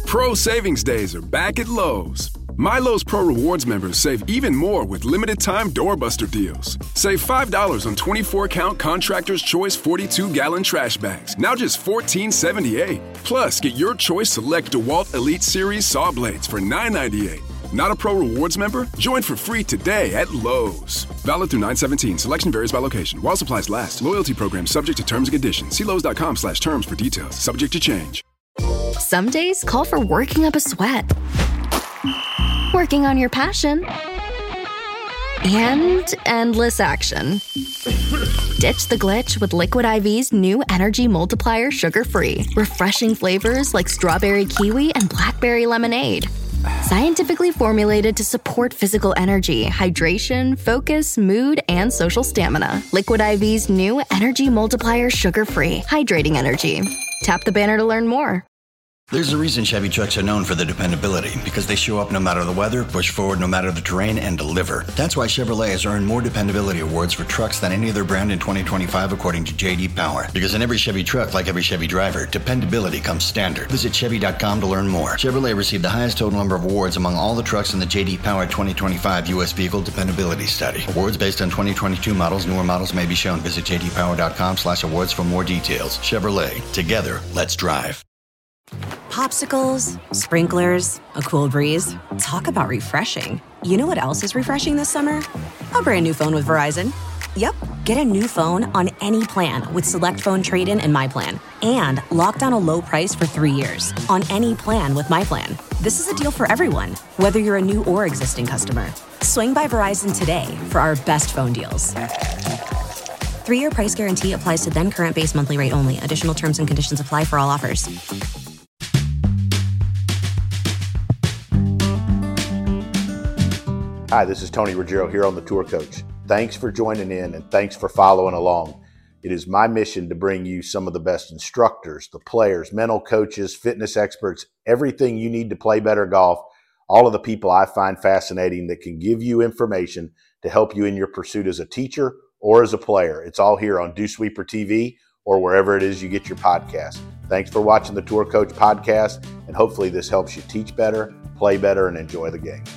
Pro Savings Days are back at Lowe's. My Lowe's Pro Rewards members save even more with limited-time doorbuster deals. Save $5 on 24-count Contractor's Choice 42-gallon trash bags, now just $14.78. Plus, get your choice select DeWalt Elite Series saw blades for $9.98. Not a Pro Rewards member? Join for free today at Lowe's. Valid through 9/17. Selection varies by location. While supplies last. Loyalty program subject to terms and conditions. See Lowes.com/terms for details. Subject to change. Some days call for working up a sweat, working on your passion, and endless action. Ditch the glitch with Liquid IV's new Energy Multiplier Sugar-Free. Refreshing flavors like strawberry kiwi and blackberry lemonade. Scientifically formulated to support physical energy, hydration, focus, mood, and social stamina. Liquid IV's new Energy Multiplier Sugar-Free. Hydrating energy. Tap the banner to learn more. There's a reason Chevy trucks are known for their dependability, because they show up no matter the weather, push forward no matter the terrain, and deliver. That's why Chevrolet has earned more dependability awards for trucks than any other brand in 2025, according to J.D. Power. Because in every Chevy truck, like every Chevy driver, dependability comes standard. Visit Chevy.com to learn more. Chevrolet received the highest total number of awards among all the trucks in the J.D. Power 2025 U.S. Vehicle Dependability Study. Awards based on 2022 models. Newer models may be shown. Visit JDPower.com/awards for more details. Chevrolet. Together, let's drive. Popsicles, sprinklers, a cool breeze. Talk about refreshing. You know what else is refreshing this summer? A brand new phone with Verizon. Yep, get a new phone on any plan with Select Phone Trade-in and My Plan. And lock down a low price for 3 years on any plan with My Plan. This is a deal for everyone, whether you're a new or existing customer. Swing by Verizon today for our best phone deals. 3-year price guarantee applies to then current base monthly rate only. Additional terms and conditions apply for all offers. Hi, this is Tony Ruggiero here on The Tour Coach. Thanks for joining in and thanks for following along. It is my mission to bring you some of the best instructors, the players, mental coaches, fitness experts, everything you need to play better golf, all of the people I find fascinating that can give you information to help you in your pursuit as a teacher or as a player. It's all here on Dew Sweeper TV or wherever it is you get your podcast. Thanks for watching the Tour Coach podcast, and hopefully this helps you teach better, play better, and enjoy the game.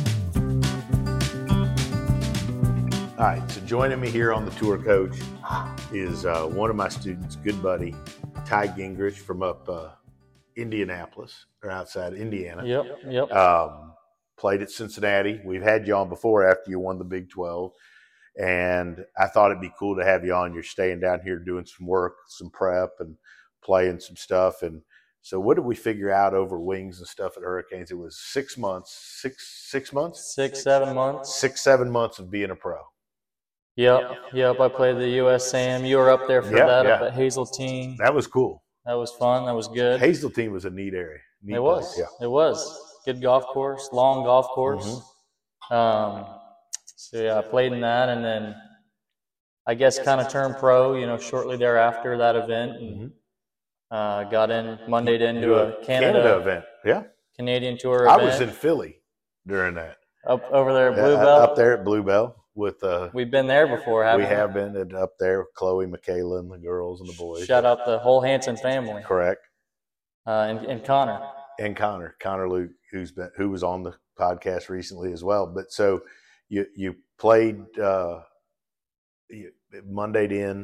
All right, so joining me here on the Tour Coach is one of my students, good buddy, Ty Gingrich from up Indianapolis, or outside Indiana. Yep. Played at Cincinnati. We've had you on before after you won the Big 12, and I thought it'd be cool to have you on. You're staying down here doing some work, some prep, and playing some stuff. And so what did we figure out over wings and stuff at Hurricanes? It was 6 months, 6 months? 7 months. 6-7 months of being a pro. Yep. I played the USAM. You were up there for that up at Hazeltine. That was cool. That was fun. That was good. Hazeltine was a neat area. It was. Yeah. It was. Good golf course, long golf course. Mm-hmm. I played in that, and then I guess kind of turned pro, shortly thereafter that event. And got in, Mondayed into a Canada event. Yeah. Canadian Tour event. I was in Philly during that. Up over there at Bluebell? Up there at Bluebell. We've been there before, haven't we? We have been up there with Chloe, Michaela, and the girls and the boys. Shout out the whole Hanson family. Correct. And Connor. And Connor Luke, who was on the podcast recently as well. But so you played Mondayed in.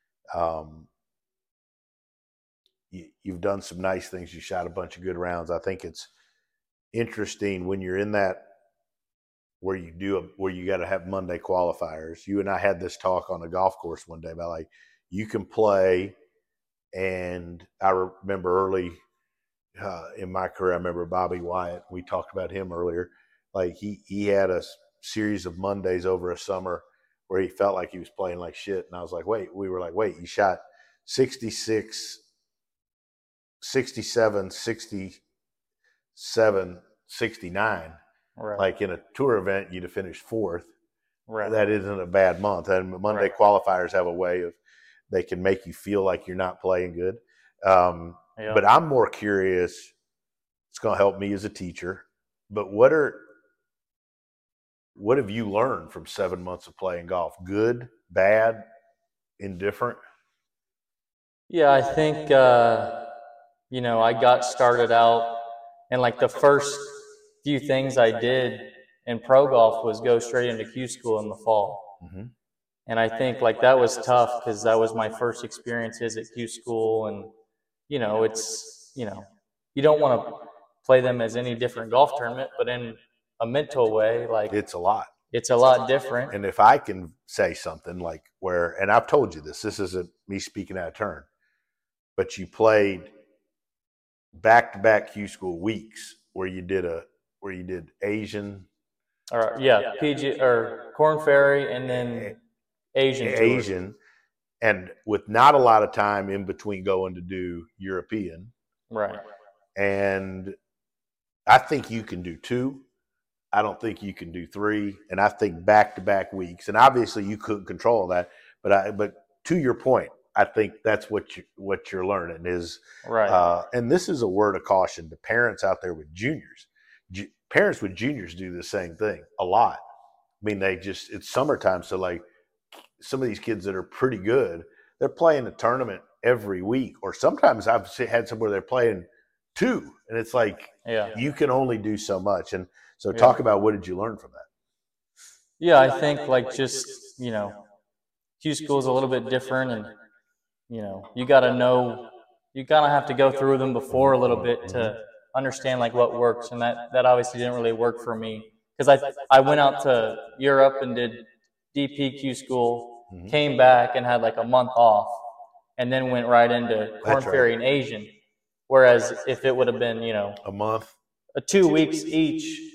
You've done some nice things. You shot a bunch of good rounds. I think it's interesting when you're in that where you got to have Monday qualifiers. You and I had this talk on a golf course one day about you can play, and I remember early in my career, I remember Bobby Wyatt. We talked about him earlier. He had a series of Mondays over a summer where he felt like he was playing like shit, and I was like, wait, you shot 66, 67, 67, 69. Right. In a tour event, you'd have finished fourth. Right. That isn't a bad month. And Monday qualifiers have a way of they can make you feel like you're not playing good. But I'm more curious. It's going to help me as a teacher. But what have you learned from 7 months of playing golf? Good, bad, indifferent? Yeah, I think I got started out And like the first few things I did in pro golf was go straight into Q school in the fall. Mm-hmm. And I think like that was tough because that was my first experiences at Q school. And, it's, you don't want to play them as any different golf tournament, but in a mental way, like it's a lot different. And if I can say something like and I've told you this isn't me speaking out of turn, but you played back-to-back Q school weeks where you did Asian, PG or Korn Ferry, and then Asian, and with not a lot of time in between going to do European, right? And I think you can do 2. I don't think you can do 3, and I think back-to-back weeks. And obviously, you couldn't control that, but to your point, I think that's what you're learning is right. And this is a word of caution to parents out there with juniors. Parents with juniors do the same thing a lot. I mean, it's summertime, so like some of these kids that are pretty good, they're playing a tournament every week, or sometimes I've had somewhere they're playing 2, and it's like you can only do so much. And so talk about what did you learn from that? Yeah, I think like just, Q school is a little bit different, and you got to know, you kind of have to go through them before a little bit to understand like what works. And that obviously didn't really work for me because I went out to Europe and did DPQ school, came back and had like a month off, and then went right into Korn Ferry and Asian. Whereas if it would have been, a month, 2 weeks each,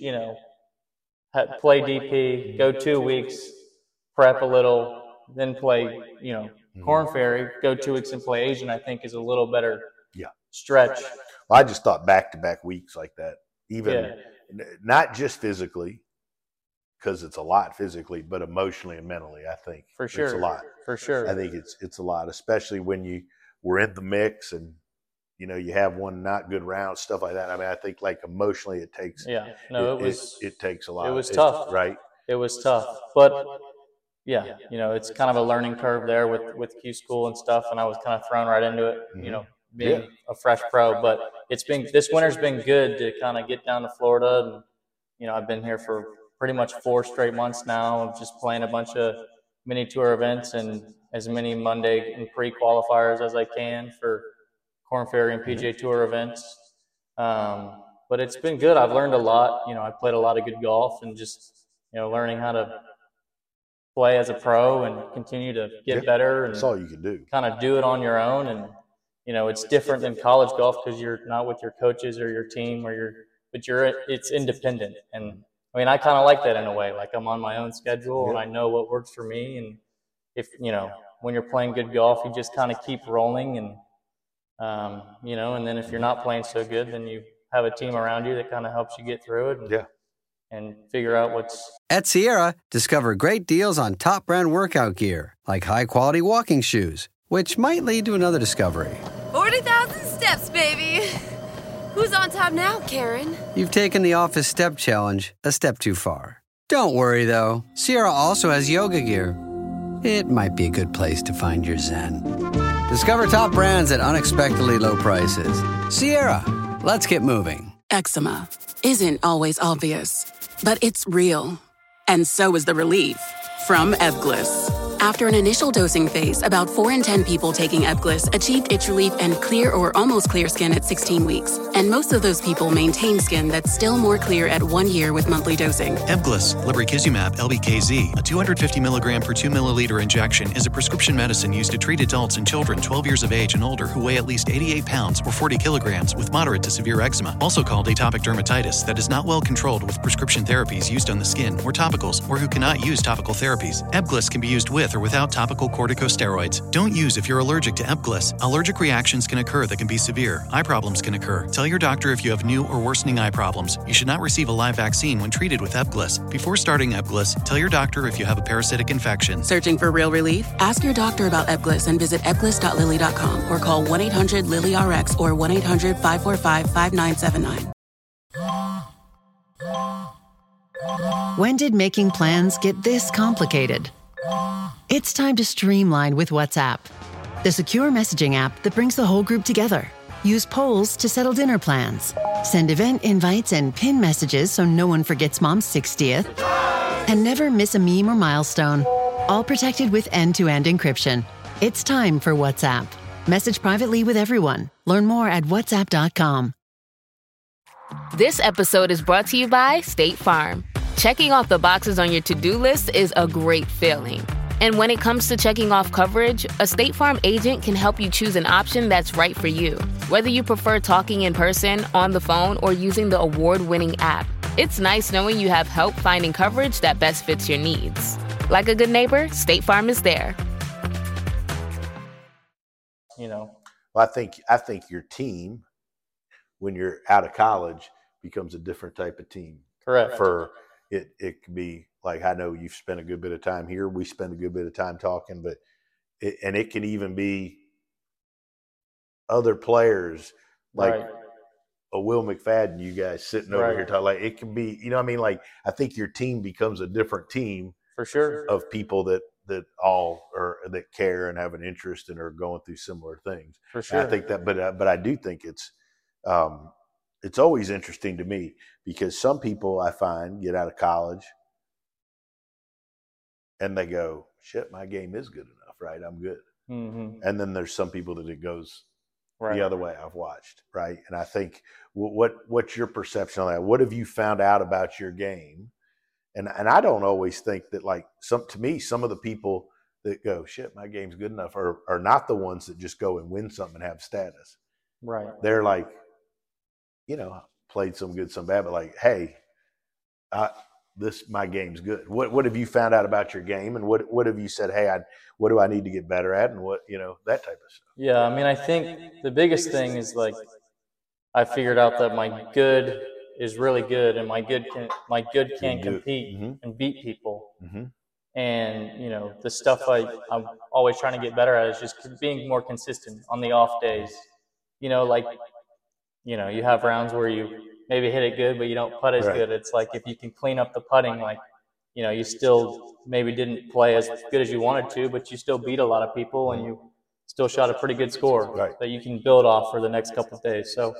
play DP, go 2 weeks, prep a little, then play, Korn Ferry, go 2 weeks and play Asian, I think is a little better stretch. Well, I just thought back-to-back weeks like that, even not just physically, because it's a lot physically, but emotionally and mentally, I think. For sure. It's a lot. For sure. I think it's a lot, especially when you were in the mix and, you have one not good round, stuff like that. I mean, I think like emotionally it takes it takes a lot. It was tough. Right? It was tough. But it's kind of a learning curve there with Q school and stuff, and I was kind of thrown right into it, being a fresh pro. But this winter's been good to kind of get down to Florida, and I've been here for pretty much 4 straight months now of just playing a bunch of mini tour events and as many Monday and pre-qualifiers as I can for Korn Ferry and PGA Tour events. But it's been good. I've learned a lot. I played a lot of good golf and just, learning how to play as a pro and continue to get better. And that's all you can do. Kind of do it on your own. And, it's different than college golf because you're not with your coaches or your team it's independent. And I mean, I kind of like that in a way. Like I'm on my own schedule and I know what works for me. And if, when you're playing good golf, you just kind of keep rolling and, and then if you're not playing so good, then you have a team around you that kind of helps you get through it and figure out what's... At Sierra, discover great deals on top brand workout gear, like high-quality walking shoes, which might lead to another discovery. 40,000 steps, baby! Who's on top now, Karen? You've taken the office step challenge a step too far. Don't worry, though. Sierra also has yoga gear. It might be a good place to find your zen. Discover top brands at unexpectedly low prices. Sierra, let's get moving. Eczema isn't always obvious, but it's real. And so is the relief from Ebglyss. After an initial dosing phase, about 4 in 10 people taking Ebglyss achieved itch relief and clear or almost clear skin at 16 weeks. And most of those people maintain skin that's still more clear at 1 year with monthly dosing. Ebglyss, lebrikizumab, LBKZ, a 250 milligram per 2 milliliter injection, is a prescription medicine used to treat adults and children 12 years of age and older who weigh at least 88 pounds or 40 kilograms with moderate to severe eczema, also called atopic dermatitis, that is not well controlled with prescription therapies used on the skin or topicals, or who cannot use topical therapies. Ebglyss can be used with or without topical corticosteroids. Don't use if you're allergic to Ebglyss. Allergic reactions can occur that can be severe. Eye problems can occur. Tell your doctor if you have new or worsening eye problems. You should not receive a live vaccine when treated with Ebglyss. Before starting Ebglyss, tell your doctor if you have a parasitic infection. Searching for real relief? Ask your doctor about Ebglyss and visit ebglyss.lilly.com or call 1-800-LILY-RX or 1-800-545-5979. When did making plans get this complicated? It's time to streamline with WhatsApp, the secure messaging app that brings the whole group together. Use polls to settle dinner plans. Send event invites and pin messages so no one forgets Mom's 60th. And never miss a meme or milestone. All protected with end-to-end encryption. It's time for WhatsApp. Message privately with everyone. Learn more at whatsapp.com. This episode is brought to you by State Farm. Checking off the boxes on your to-do list is a great feeling. And when it comes to checking off coverage, a State Farm agent can help you choose an option that's right for you. Whether you prefer talking in person, on the phone, or using the award-winning app, it's nice knowing you have help finding coverage that best fits your needs. Like a good neighbor, State Farm is there. Well, I think your team, when you're out of college, becomes a different type of team. Correct. It could be like, I know you've spent a good bit of time here. We spend a good bit of time talking, but it can even be other players like a Will McFadden, you guys sitting over here talking. Like, it can be, like, I think your team becomes a different team for sure of people that all are, that care and have an interest and are going through similar things. For sure. And I think that, but I do think it's always interesting to me because some people I find get out of college and they go, shit, my game is good enough, right? I'm good. Mm-hmm. And then there's some people that it goes the other way. I've watched, right? And I think what's your perception on that? What have you found out about your game? And I don't always think that, like, to me, some of the people that go, shit, my game's good enough are not the ones that just go and win something and have status. Right. They're like, played some good, some bad, but like, hey, my game's good. What have you found out about your game, and what have you said? Hey, what do I need to get better at, and what that type of stuff. Yeah, I mean, I think the biggest thing is, like, I figured out that my good is really good, and my good can compete and beat people. Mm-hmm. And the stuff I'm always trying to get better at is just being more consistent on the off days. You have rounds where you maybe hit it good, but you don't putt as good. It's like, if you can clean up the putting, like, you still maybe didn't play as good as you wanted to, but you still beat a lot of people and you still shot a pretty good score that you can build off for the next couple of days. So,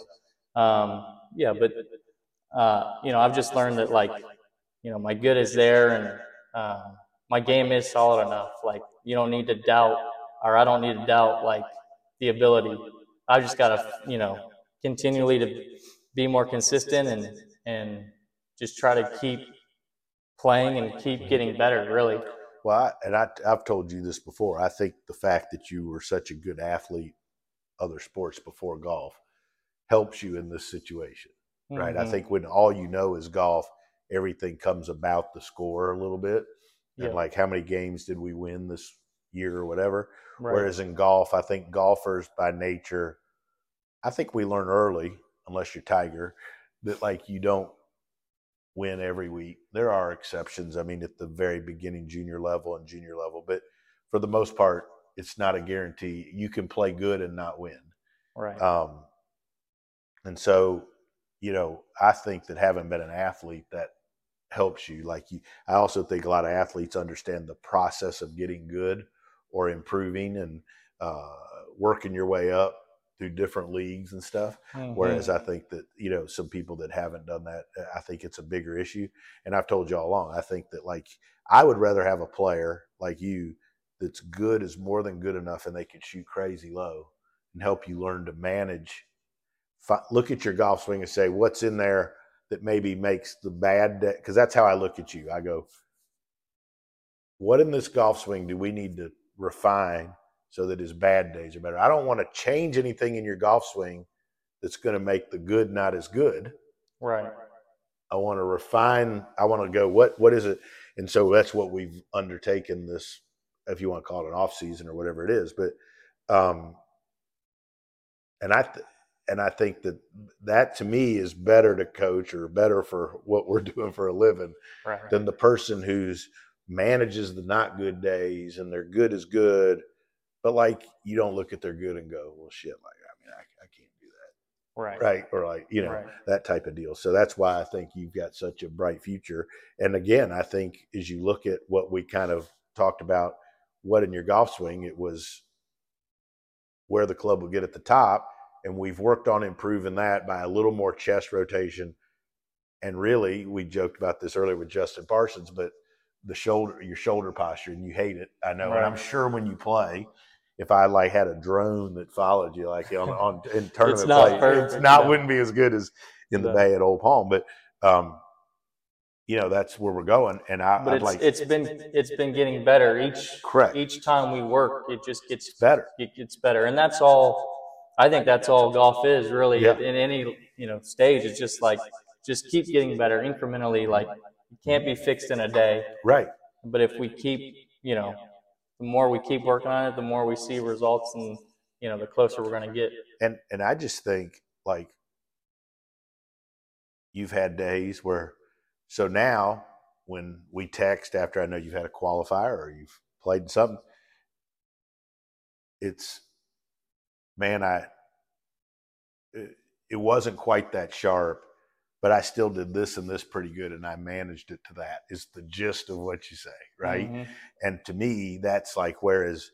I've just learned that, like, my good is there, and my game is solid enough. Like, you don't need to doubt, or I don't need to doubt, like, the ability. I just got to, continually to be more consistent and just try to keep playing and keep getting better, really. Well, I've told you this before. I think the fact that you were such a good athlete, other sports before golf, helps you in this situation, right? Mm-hmm. I think when all you know is golf, everything comes about the score a little bit. And like, how many games did we win this year or whatever? Right. Whereas in golf, I think golfers by nature, I think we learn early, unless you're Tiger, that, like, you don't win every week. There are exceptions. I mean, at the very beginning, junior level, but for the most part, it's not a guarantee. You can play good and not win. Right. And so, I think that having been an athlete, that helps you. Like, I also think a lot of athletes understand the process of getting good or improving and working your way up through different leagues and stuff. Mm-hmm. Whereas I think that, some people that haven't done that, I think it's a bigger issue. And I've told you all along, I think that, like, I would rather have a player like you that's good, is more than good enough, and they can shoot crazy low and help you learn to manage. Look at your golf swing and say, what's in there that maybe makes the bad day? Because that's how I look at you. I go, what in this golf swing do we need to refine so that his bad days are better? I don't want to change anything in your golf swing that's going to make the good not as good. Right. I want to refine. I want to go, what is it? And so that's what we've undertaken this, if you want to call it an off season or whatever it is. But, and I think that to me is better to coach, or better for what we're doing for a living, than the person who's manages the not good days and their good is good. But, like, you don't look at their good and go, well, shit, like, I can't do that. Right. Right. Or, like, that type of deal. So that's why I think you've got such a bright future. And again, I think as you look at what we kind of talked about, what in your golf swing, it was where the club will get at the top. And we've worked on improving that by a little more chest rotation. And really, we joked about this earlier with Justin Parsons, but your shoulder posture, and you hate it, I know. Right. And I'm sure when you play, if I like had a drone that followed you, like on in tournament play, wouldn't be as good as in the Bay at Old Palm. But that's where we're going. And it's been getting better each time we work. It just gets better. It gets better, and that's all. I think that's all golf is really in any stage. It's just keep getting better incrementally. Like it can't be fixed in a day. Right. But if we keep, the more we keep working on it, the more we see results, and the closer we're going to get. And I just think like you've had days where. So now when we text after I know you've had a qualifier or you've played in something, it's, man, it wasn't quite that sharp, but I still did this and this pretty good, and I managed it to that is the gist of what you say, right? Mm-hmm. And to me, that's like, whereas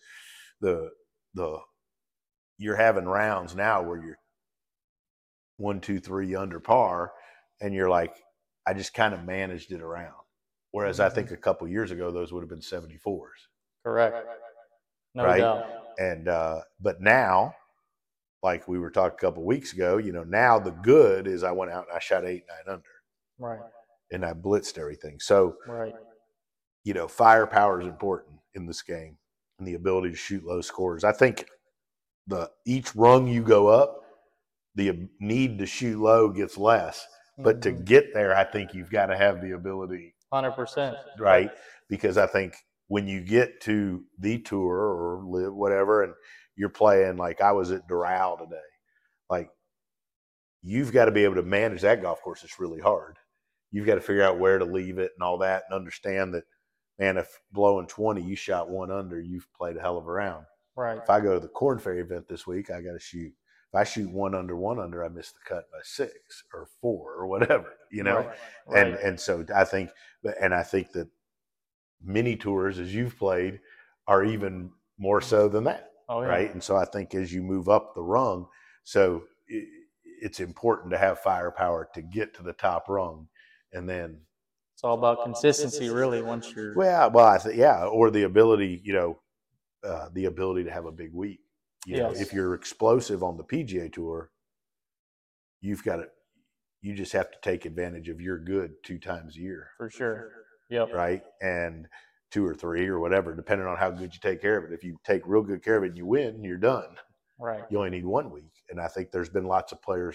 you're having rounds now where you're 1, 2, 3 under par, and you're like, I just kind of managed it around. Whereas I think a couple of years ago, those would have been 74s. Correct. No doubt. And, but now, like we were talking a couple of weeks ago, now the good is I went out and I shot 8, 9 under. Right. And I blitzed everything. So, firepower is important in this game and the ability to shoot low scores. I think each rung you go up, the need to shoot low gets less. But to get there, I think you've got to have the ability. 100%. Right? Because I think when you get to the tour or live, whatever, and you're playing, like I was at Doral today, like you've got to be able to manage that golf course. It's really hard. You've got to figure out where to leave it and all that, and understand that, man, if blowing 20, you shot 1 under, you've played a hell of a round. Right. If I go to the Corn Ferry event this week, I got to shoot. If I shoot 1 under, I miss the cut by 6 or 4 or whatever, Right. And so I think that mini tours, as you've played, are even more so than that, right? And so I think as you move up the rung, so it's important to have firepower to get to the top rung, and then it's all about consistency, really. Once you're or the ability, the ability to have a big week. If you're explosive on the PGA Tour, you just have to take advantage of your good 2 times a year. For sure. Yep. Right? And 2 or 3 or whatever, depending on how good you take care of it. If you take real good care of it and you win, you're done. Right. You only need 1 week. And I think there's been lots of players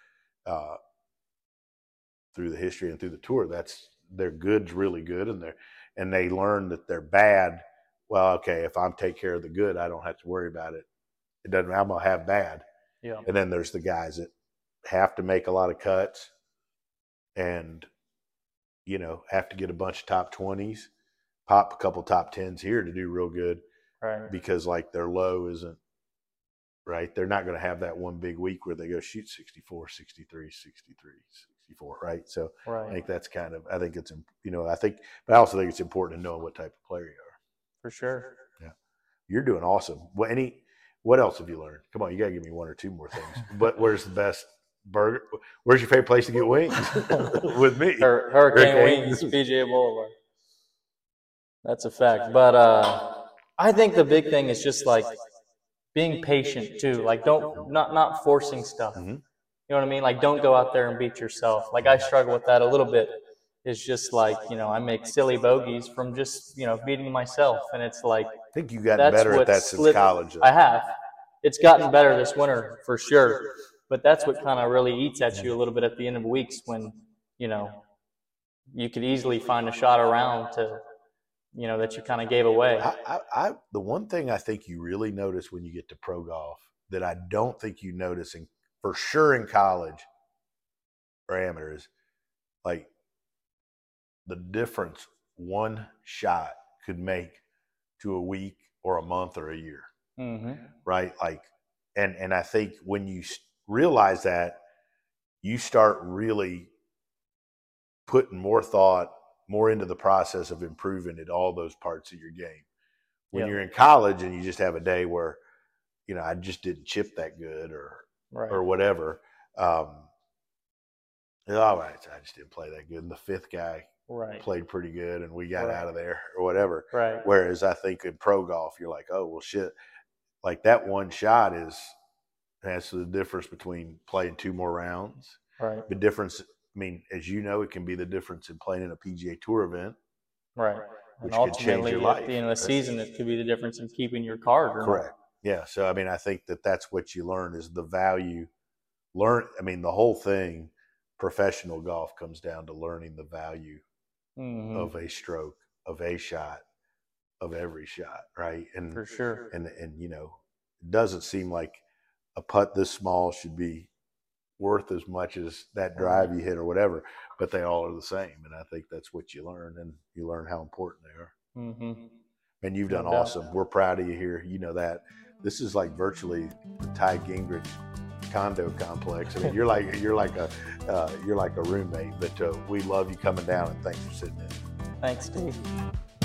through the history and through the tour, their good's really good, and they learn that they're bad. Well, okay, if I'm take care of the good, I don't have to worry about it. It doesn't. I'm gonna have bad. Yeah. And then there's the guys that have to make a lot of cuts, and have to get a bunch of top 20s, pop a couple top 10s here to do real good, right? Because like their low isn't right. They're not going to have that one big week where they go shoot 64, 63, 63, 64, right? So I think that's kind of. I think it's but I also think it's important to know what type of player you are. For sure. Yeah, you're doing awesome. What else have you learned? Come on, you got to give me 1 or 2 more things. But where's the best burger? Where's your favorite place to get wings? With me. Hurricane Wings, PGA Boulevard. That's a fact. But I think the big thing is just like being patient too. Like not forcing stuff. Mm-hmm. You know what I mean? Like don't go out there and beat yourself. Like I struggle with that a little bit. It's just like, I make silly bogeys from just, beating myself. And it's like, I think you got better at that since college. I have. It's gotten better this winter for sure. But that's what kind of really eats at you a little bit at the end of weeks when, you could easily find a shot around to, that you kind of gave away. The one thing I think you really notice when you get to pro golf that I don't think you notice for sure in college or amateurs, like, the difference one shot could make to a week or a month or a year, right? Like, and I think when you realize that, you start really putting more thought, more into the process of improving at all those parts of your game. When you're in college and you just have a day where, I just didn't chip that good, or or whatever. All right, I just didn't play that good. And the fifth guy played pretty good, and we got out of there or whatever. Right. Whereas I think in pro golf, you're like, oh, well, shit. Like that one shot has the difference between playing 2 more rounds. Right. The difference, I mean, as you know, it can be the difference in playing in a PGA Tour event. Right. Which and could change your life. At the end of the season, it could be the difference in keeping your card. Correct. Yeah. So, I mean, I think that's what you learn is the value. The whole thing, professional golf comes down to learning the value of a stroke, of a shot, of every shot, right? And for sure. And you know, it doesn't seem like a putt this small should be worth as much as that drive you hit or whatever, but they all are the same. And I think that's what you learn, and you learn how important they are. Mm-hmm. And you've done awesome. We're proud of you here. You know that. This is like virtually the Ty Gingrich condo complex. I mean, you're like a roommate, but we love you coming down, and thanks for sitting in. Thanks, Steve.